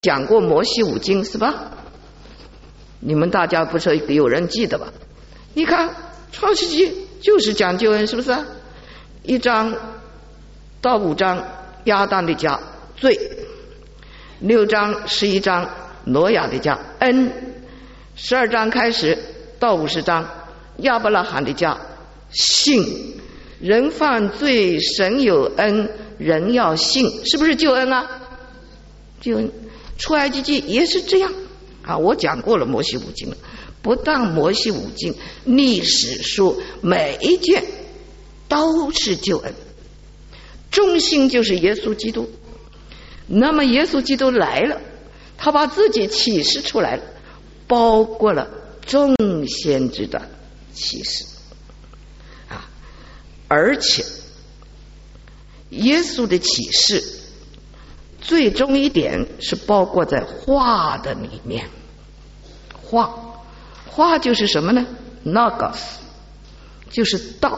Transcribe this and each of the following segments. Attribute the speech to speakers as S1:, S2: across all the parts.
S1: 讲过摩西五经是吧？你们大家不是有人记得吧？你看创世纪就是讲救恩，是不是？1章到5章亚当的家罪，6章11章挪亚的家恩，12章开始到50章亚伯拉罕的家信。人犯罪神有恩，人要信，是不是救恩啊？救恩。出埃及记也是这样啊，我讲过了摩西五经了。不但摩西五经，历史书每一卷都是救恩，中心就是耶稣基督。那么耶稣基督来了，他把自己启示出来了，包括了众先知的启示啊，而且耶稣的启示最终一点是包括在话的里面。话就是什么呢？ Logos 就是道，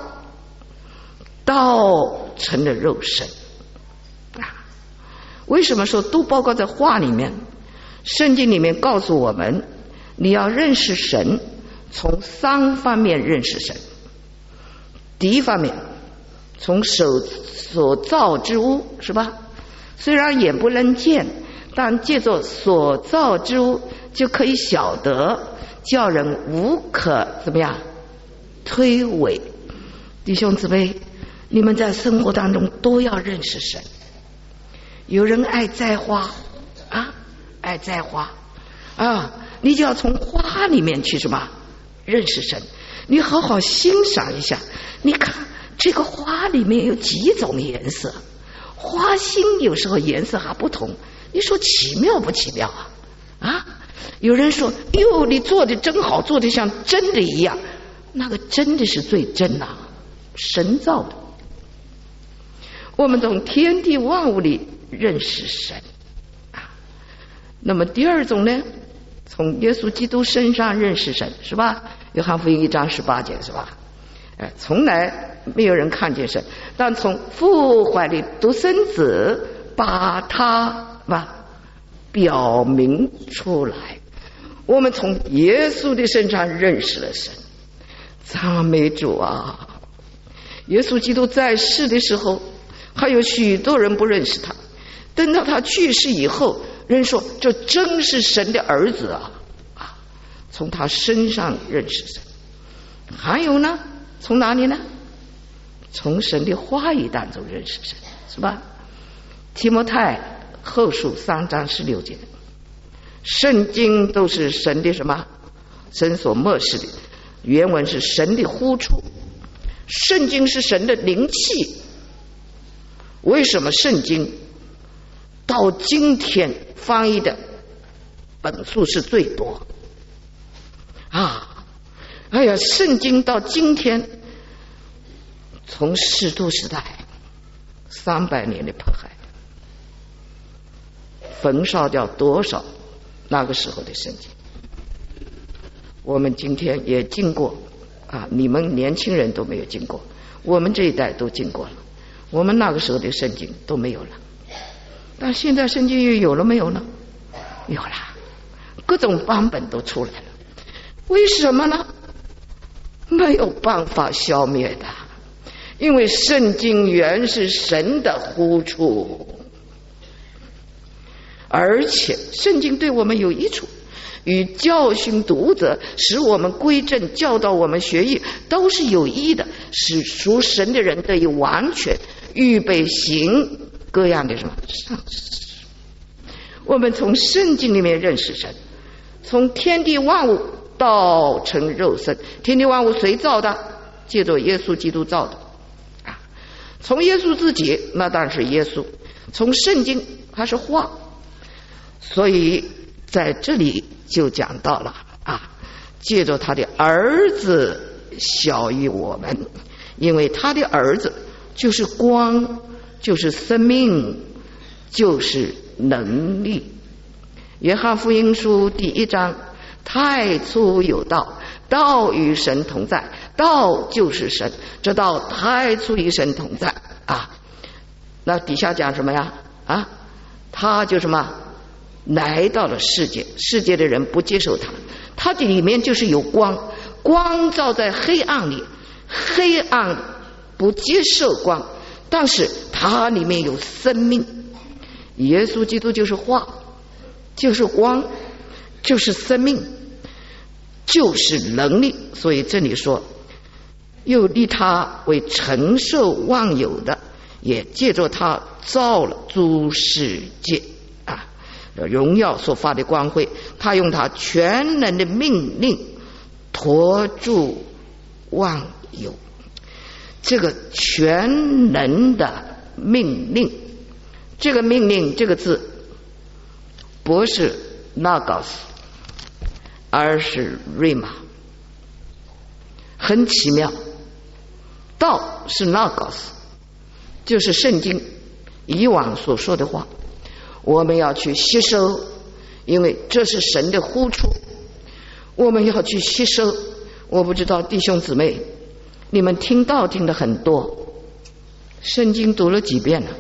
S1: 道成了肉身啊。为什么说都包括在话里面？圣经里面告诉我们，你要认识神，从3方面认识神。第一方面，从所造之物，是吧？虽然眼不能见，但借着所造之物就可以晓得，叫人无可怎么样推诿。弟兄姊妹，你们在生活当中都要认识神。有人爱栽花啊，爱栽花啊，你就要从花里面去什么认识神。你好好欣赏一下，你看这个花里面有几种颜色，花心有时候颜色还不同，你说奇妙不奇妙啊？啊，有人说哟，你做的真好，做的像真的一样，那个真的是最真啊，神造的。我们从天地万物里认识神啊。那么第二种呢，从耶稣基督身上认识神，是吧？约翰福音1章18节，是吧？从来没有人看见神，但从父怀里独生子把他表明出来。我们从耶稣的身上认识了神。赞美主啊！耶稣基督在世的时候，还有许多人不认识他，等到他去世以后，人说这真是神的儿子啊！从他身上认识神。还有呢，从哪里呢？从神的话语当中认识神，是吧？提摩太后书3章16节，圣经都是神的什么？神所默示的。原文是神的呼出，圣经是神的灵气。为什么圣经到今天翻译的本数是最多啊？哎呀，圣经到今天，从使徒时代300年的迫害，焚烧掉多少那个时候的圣经。我们今天也经过啊，你们年轻人都没有经过，我们这一代都经过了。我们那个时候的圣经都没有了，但现在圣经又有了没有呢？有了，各种版本都出来了。为什么呢？没有办法消灭的，因为圣经原是神的呼出，而且圣经对我们有益处，与教训读者，使我们归正，教导我们学艺，都是有益的，使属神的人得以完全，预备行各样的什么善事。我们从圣经里面认识神，从天地万物道成肉身。天地万物谁造的？借着耶稣基督造的啊。从耶稣自己，那当然是耶稣；从圣经，它是话。所以在这里就讲到了啊，借着他的儿子小于我们，因为他的儿子就是光，就是生命，就是能力。约翰福音书第1章，太初有道，道与神同在，道就是神，这道太初与神同在啊。那底下讲什么呀？啊，他就什么来到了世界，世界的人不接受他，他的里面就是有光，光照在黑暗里，黑暗不接受光，但是它里面有生命。耶稣基督就是话，就是光，就是生命，就是能力。所以这里说，又立他为承受万有的，也借着他造了诸世界啊，荣耀所发的光辉，他用他全能的命令托住万有。这个全能的命令，这个命令这个字不是logos，而是瑞玛，很奇妙。道是logos，就是圣经以往所说的话，我们要去吸收，因为这是神的呼出，我们要去吸收。我不知道弟兄姊妹，你们听道听的很多，圣经读了几遍了？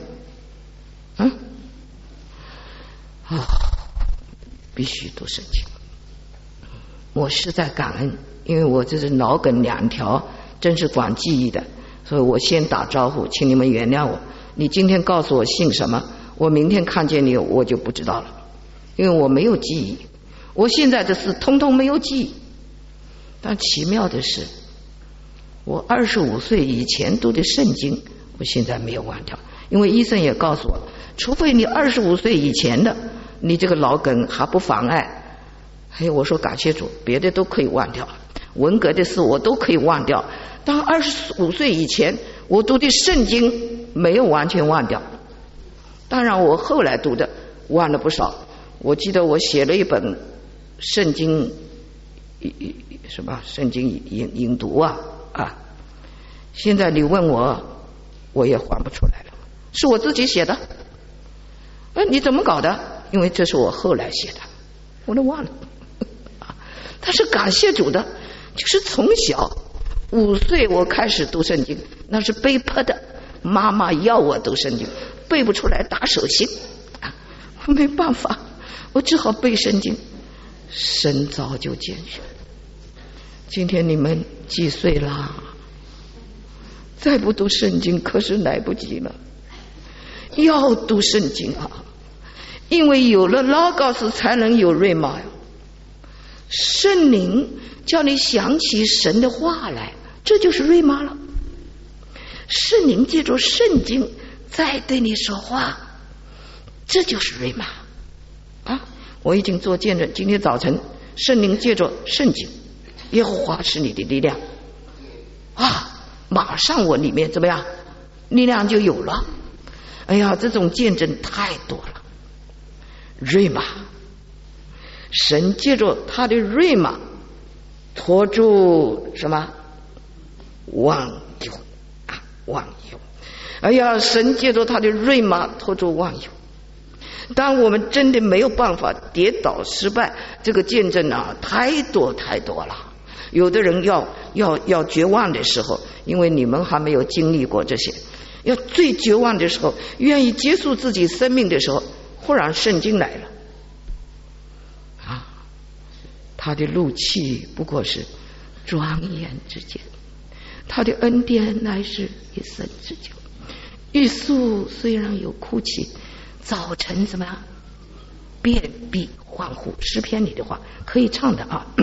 S1: 必须读圣经。我实在感恩，因为我这是脑梗2条，真是管记忆的，所以我先打招呼，请你们原谅我。你今天告诉我姓什么，我明天看见你我就不知道了，因为我没有记忆，我现在的事通通没有记忆。但奇妙的是，我25岁以前读的圣经，我现在没有忘掉，因为医生也告诉我，除非你25岁以前的，你这个脑梗还不妨碍。还有我说感谢主，别的都可以忘掉，文革的事我都可以忘掉，但25岁以前我读的圣经没有完全忘掉。当然我后来读的忘了不少，我记得我写了一本圣经什么圣经引读啊，现在你问我也还不出来了，是我自己写的。你怎么搞的？因为这是我后来写的，我都忘了。但是感谢主的，就是从小5岁我开始读圣经，那是被迫的，妈妈要我读圣经，背不出来打手心，我没办法，我只好背圣经。神早就拣选。今天你们几岁啦？再不读圣经可是来不及了，要读圣经啊！因为有了logos才能有瑞玛呀。圣灵叫你想起神的话来，这就是瑞玛了。圣灵借着圣经在对你说话，这就是瑞玛啊！我已经做见证，今天早晨圣灵借着圣经，耶和华是你的力量啊！马上我里面怎么样，力量就有了。哎呀，这种见证太多了。瑞玛，神借着他的瑞玛托住什么？万有啊，万有。哎呀，神借着他的瑞玛托住万有。当我们真的没有办法，跌倒失败，这个见证啊，太多太多了。有的人要绝望的时候，因为你们还没有经历过这些，要最绝望的时候，愿意结束自己生命的时候，忽然圣经来了啊！他的怒气不过是转眼之间，他的恩典乃是一生之久。玉树虽然有哭泣，早晨怎么样？遍地欢呼。诗篇里的话可以唱的啊。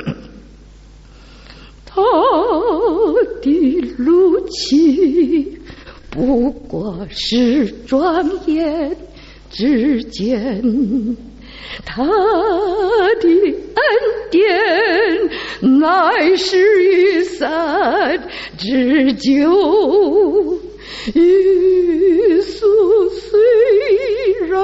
S1: 他的怒气不过是转眼之间，他的恩典乃是一生之久。耶稣虽然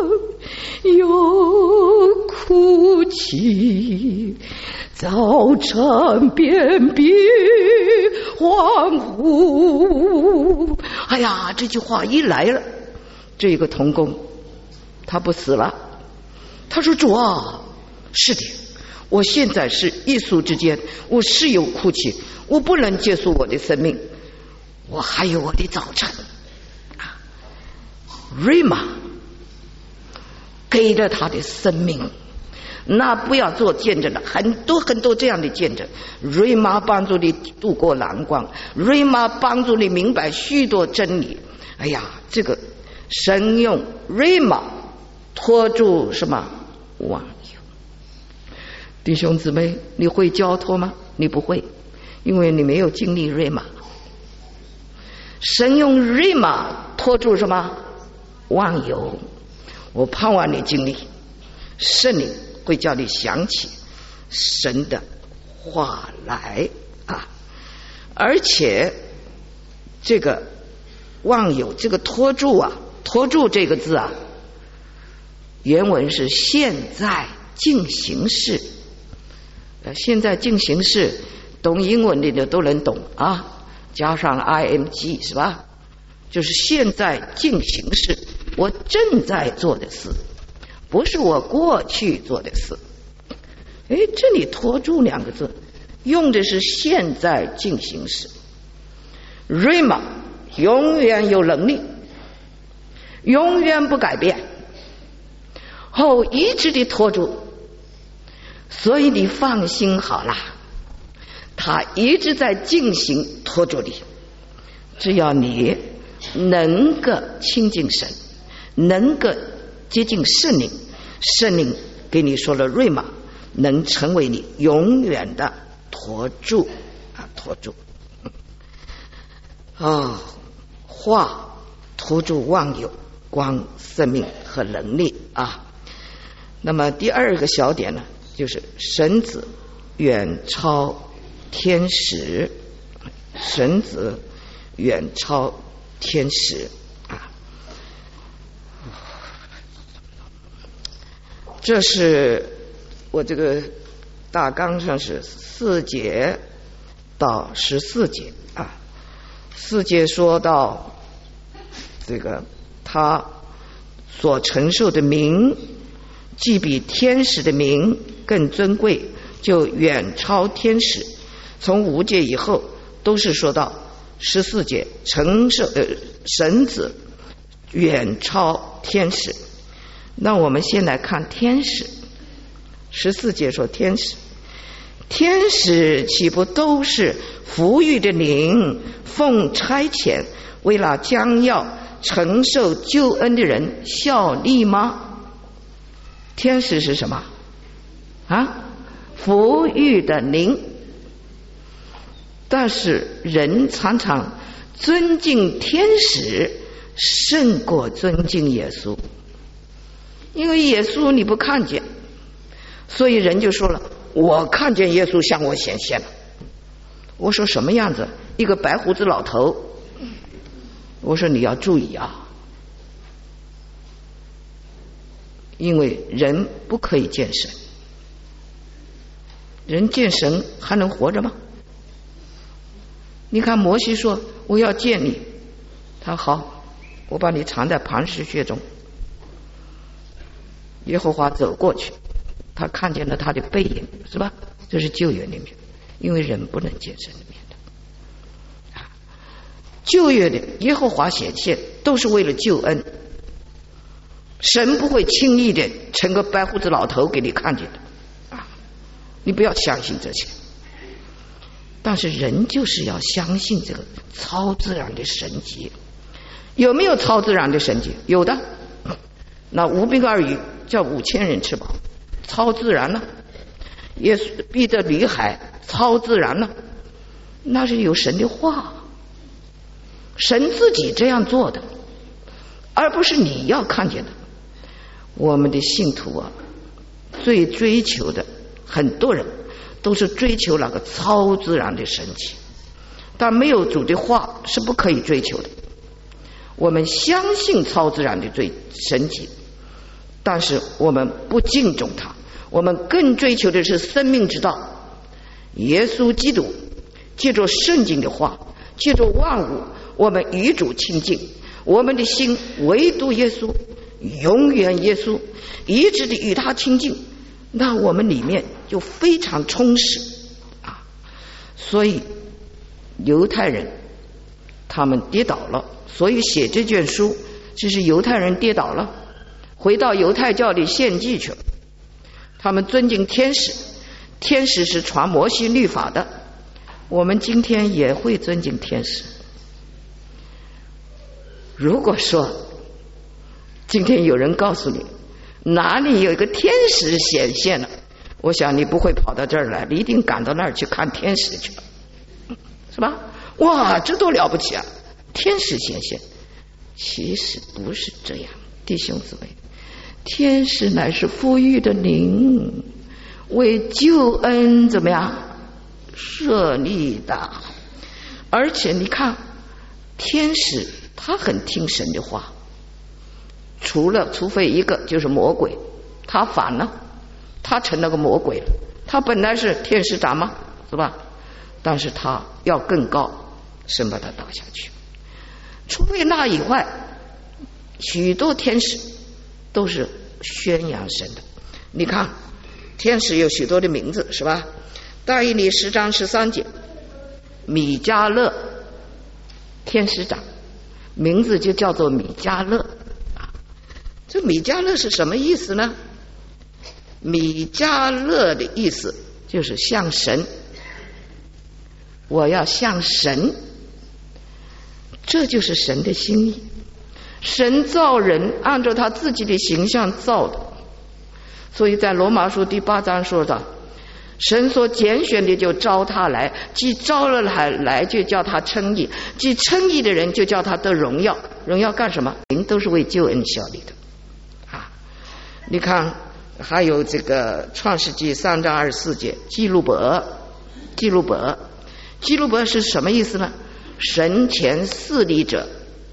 S1: 有哭泣，早晨便必欢呼。哎呀，这句话一来了，这个童工他不死了，他说主啊，是的，我现在是一宿之间，我是有哭泣，我不能结束我的生命，我还有我的早晨啊。瑞玛给了他的生命。那不要做见证的，很多这样的见证。瑞玛帮助你度过难关，瑞玛帮助你明白许多真理。哎呀，这个神用瑞玛托住什么网友？弟兄姊妹，你会交托吗？你不会，因为你没有经历瑞玛。神用瑞玛托住什么网友？我盼望你经历，圣灵会叫你想起神的话来啊！而且这个忘有这个托住啊，托住这个字啊，原文是现在进行式。现在进行式懂英文的都能懂啊，加上 ing 是吧？就是现在进行式，我正在做的事，不是我过去做的事。哎，这里托住两个字用的是现在进行时。瑞玛永远有能力，永远不改变，后一直的托住，所以你放心好了，他一直在进行托住你。只要你能够亲近神，能够接近圣灵，圣灵给你说了瑞玛，能成为你永远的托住啊，托住啊，话托住万有，光生命和能力啊。那么第二个小点呢，就是神子远超天使，神子远超天使啊。这是我这个大纲上是4节到14节啊。4节说到这个他所承受的名既比天使的名更尊贵，就远超天使。从5节以后都是说到14节承受神子远超天使。那我们先来看天使。14节说天使，天使岂不都是服役的灵，奉差遣为了将要承受救恩的人效力吗？天使是什么啊？服役的灵。但是人常常尊敬天使胜过尊敬耶稣，因为耶稣你不看见，所以人就说了，我看见耶稣向我显现了。我说什么样子？一个白胡子老头。我说你要注意啊，因为人不可以见神，人见神还能活着吗？你看摩西说我要见你，他好，我把你藏在磐石穴中。耶和华走过去，他看见了他的背影，是吧？这是旧约里面，因为人不能见神的面的。旧约的耶和华显现都是为了救恩，神不会轻易的成个白胡子老头给你看见的啊！你不要相信这些。但是人就是要相信这个超自然的神迹。有没有超自然的神迹？有的。那5饼2鱼叫5000人吃饱，超自然了。耶稣彼得离海，超自然了。那是有神的话，神自己这样做的，而不是你要看见的。我们的信徒啊，最追求的，很多人都是追求那个超自然的神奇，但没有主的话是不可以追求的。我们相信超自然的神奇，但是我们不敬重它，我们更追求的是生命之道。耶稣基督借着圣经的话，借着万物，我们与主亲近，我们的心唯独耶稣，永远耶稣，一直的与他亲近，那我们里面就非常充实啊。所以犹太人他们跌倒了，所以写这卷书就是犹太人跌倒了， 回到犹太教里献祭去了。他们尊敬天使，天使是传摩西律法的，我们今天也会尊敬天使。如果说今天有人告诉你哪里有一个天使显现了，我想你不会跑到这儿来，你一定赶到那儿去看天使去了，是吧？哇，这多了不起啊！天使显现，其实不是这样，弟兄姊妹，天使乃是富裕的灵，为救恩怎么样设立的。而且你看，天使他很听神的话，除非一个就是魔鬼，他反了，他成了个魔鬼了。他本来是天使长嘛，是吧？但是他要更高，神把他打下去。除非那以外，许多天使都是宣扬神的。你看天使有许多的名字，是吧？但以理10章13节，米迦勒天使长，名字就叫做米迦勒。这米迦勒是什么意思呢？米迦勒的意思就是像神，我要像神，这就是神的心意。神造人按照他自己的形象造的，所以在罗马书第8章说的，神所拣选的就招他来，既招了来就叫他称义，既称义的人就叫他得荣耀。荣耀干什么？人都是为救恩效力的啊！你看还有这个创世纪3章24节，基路伯是什么意思呢？神前侍立者，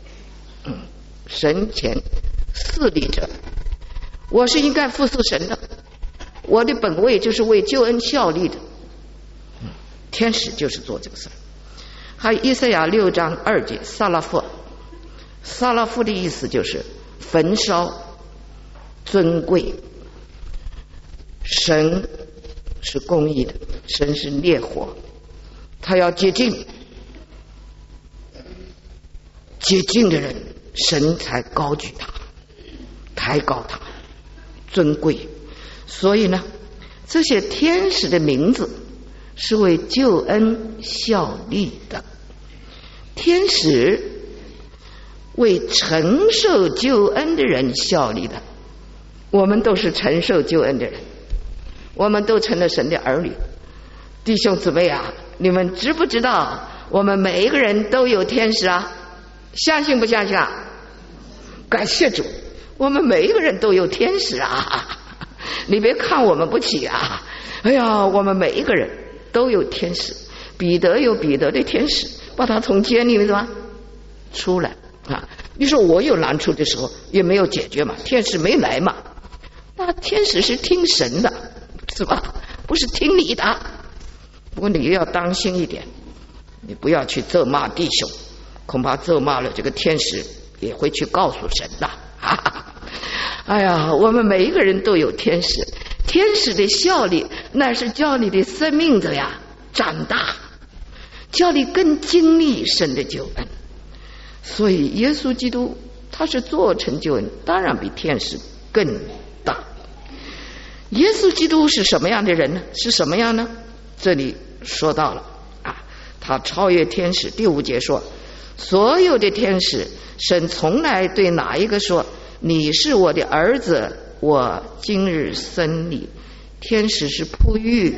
S1: 神前侍立者，我是应该服侍神的，我的本位就是为救恩效力的。天使就是做这个事。还有以赛亚6章2节，撒拉夫的意思就是焚烧尊贵。神是公义的，神是烈火，他要洁净的人，神才高举他，抬高他，尊贵。所以呢，这些天使的名字是为救恩效力的。天使为承受救恩的人效力的。我们都是承受救恩的人，我们都成了神的儿女。弟兄姊妹啊，你们知不知道我们每一个人都有天使啊？相信不相信啊？感谢主，我们每一个人都有天使啊！你别看我们不起啊！哎呀，我们每一个人都有天使。彼得有彼得的天使，把他从监里面是吧出来啊！你说我有难处的时候也没有解决嘛，天使没来嘛。那天使是听神的，是吧？不是听你的。不过你要当心一点，你不要去责骂弟兄，恐怕责骂了这个天使也会去告诉神的。哎呀，我们每一个人都有天使，天使的效力那是叫你的生命怎样长大，叫你更经历神的救恩。所以耶稣基督他是做成救恩，当然比天使更大。耶稣基督是什么样的人呢？是什么样呢？这里说到了啊，他超越天使。第5节说，所有的天使，神从来对哪一个说，你是我的儿子，我今日生你。天使是璞玉，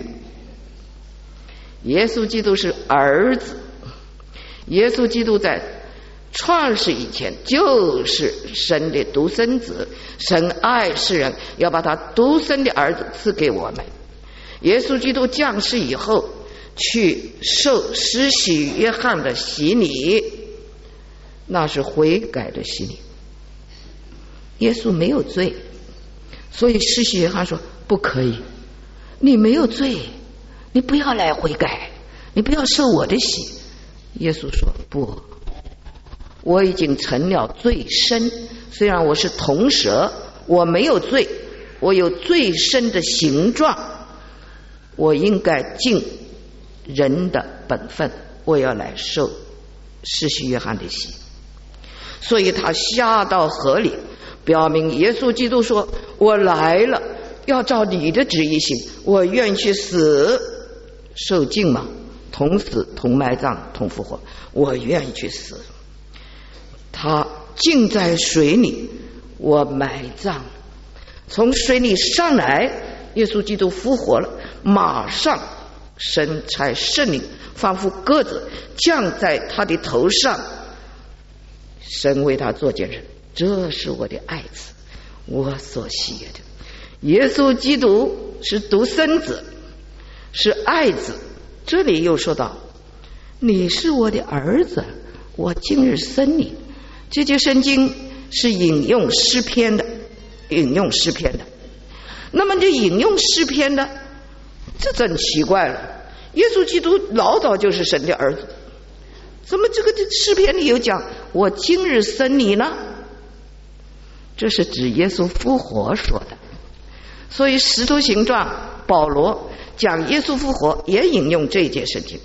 S1: 耶稣基督是儿子。耶稣基督在创世以前就是神的独生子，神爱世人，要把他独生的儿子赐给我们。耶稣基督降世以后，去受施洗约翰的洗礼，那是悔改的洗礼。耶稣没有罪，所以施洗约翰说不可以，你没有罪，你不要来悔改，你不要受我的洗。耶稣说不，我已经成了罪身，虽然我是铜蛇，我没有罪，我有罪身的形状，我应该尽人的本分，我要来受施洗约翰的洗。所以他下到河里， 表明耶稣基督说，我来了要照你的旨意行，我愿去死受尽嘛，同死同埋葬同复活，我愿意去死。他浸在水里，我埋葬，从水里上来，耶稣基督复活了，马上神差圣灵仿佛鸽子降在他的头上，神为他做见证，这是我的爱子，我所喜悦的。耶稣基督是独生子，是爱子。这里又说到，你是我的儿子，我今日生你。这节圣经是引用诗篇的，那么这引用诗篇的，这真奇怪了。耶稣基督老早就是神的儿子，怎么这个诗篇里有讲我今日生你呢？这是指耶稣复活说的。所以使徒行传保罗讲耶稣复活也引用这一节圣经，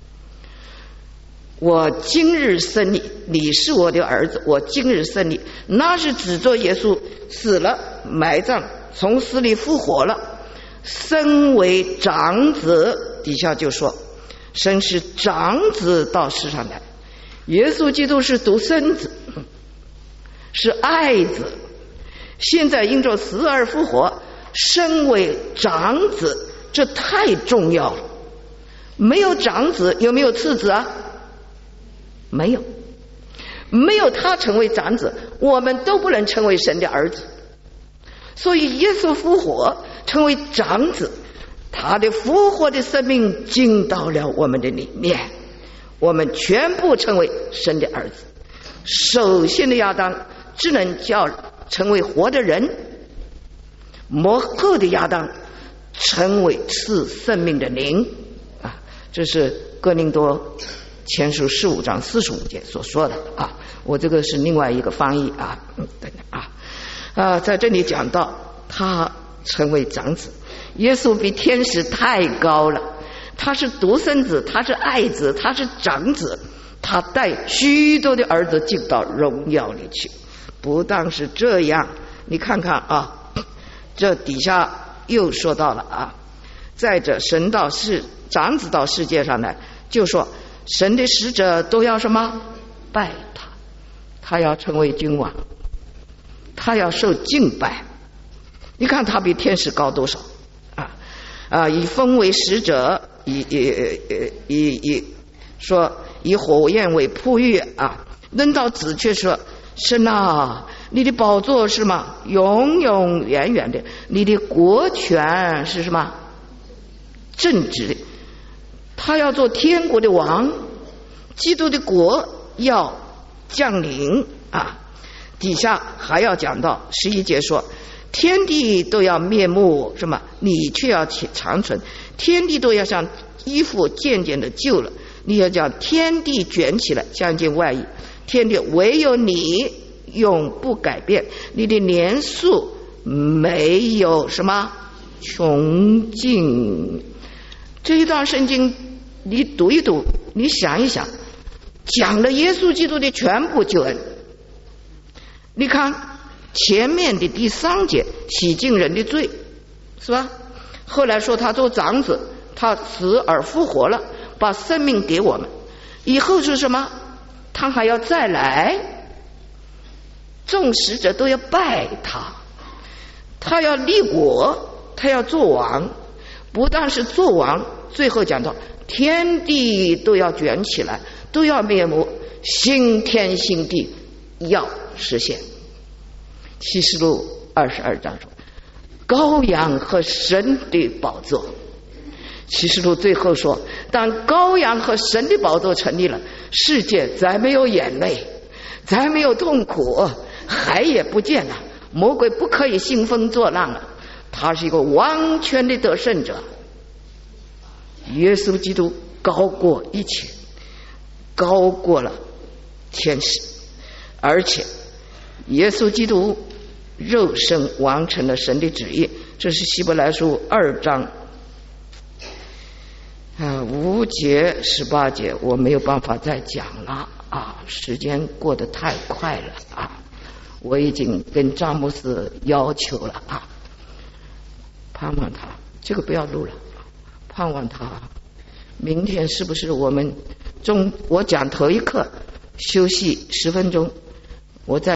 S1: 我今日生你，你是我的儿子，我今日生你，那是指着耶稣死了埋葬，从死里复活了，身为长子。底下就说神是长子到世上来，耶稣基督是独生子，是爱子，现在因着死而复活，身为长子，这太重要了。没有长子有没有次子啊？没有，没有他成为长子，我们都不能成为神的儿子。所以耶稣复活成为长子，他的复活的生命进到了我们的里面，我们全部成为神的儿子。首先的亚当只能叫成为活的人，末后的亚当成为赐生命的灵啊，这是哥林多前书15章45节所说的啊。我这个是另外一个翻译啊，等等啊，在这里讲到他成为长子。耶稣比天使太高了，他是独生子，他是爱子，他是长子，他带许多的儿子进到荣耀里去。不但是这样，你看看啊，这底下又说到了啊，再者神到长子到世界上来，就说神的使者都要什么拜他，他要成为君王，他要受敬拜。你看他比天使高多少啊！以风为使者，说以火焰为铺浴啊。论到子却说，神啊，你的宝座是什么？永永远远的，你的国权是什么？正直的。他要做天国的王，基督的国要降临啊。底下还要讲到11节说，天地都要灭没，什么？你却要长存。天地都要像衣服渐渐的旧了，你要将天地卷起来，像一件外衣。天地唯有你永不改变，你的年数没有什么穷尽。这一段圣经你读一读，你想一想，讲了耶稣基督的全部救恩。你看前面的第3节洗净人的罪，是吧？后来说他做长子，他死而复活了，把生命给我们。以后是什么？他还要再来，众使者都要拜他，他要立国，他要做王。不但是做王，最后讲到天地都要卷起来，都要灭没，新天新地要实现。启示录22章说羔羊和神的宝座。启示录最后说，当羔羊和神的宝座成立了，世界再没有眼泪，再没有痛苦，海也不见了，魔鬼不可以兴风作浪了，他是一个完全的得胜者。耶稣基督高过一切，高过了天使，而且耶稣基督肉身完成了神的旨意。这是希伯来书2章5节18节，我没有办法再讲了啊，时间过得太快了啊。 我已经跟张牧师要求了啊，盼望他这个不要录了，盼望他明天是不是我们我讲头一课休息10分钟，我再